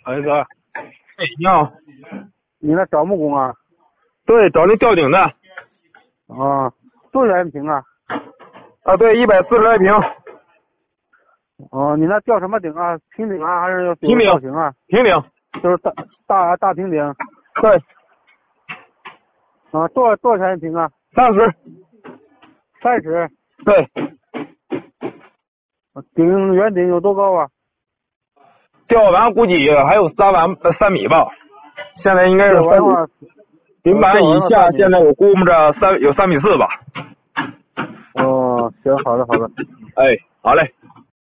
哎哥， 哎，你好， 你那招木工啊？ 对，找那吊顶的。 啊，多少钱一平啊？ 啊，对，140来平。 哦，你那吊什么顶啊？平顶啊，还是有平顶造型啊？ 平顶。 就是大平顶。 对。 啊，多少钱一平啊 30。 30。 对。 圆顶有多高啊？ 吊完估计还有3米吧，现在应该是吊完的话， 顶板以下现在我估摸着有3.4米吧。 哦，行，好的好的。 哎，好嘞。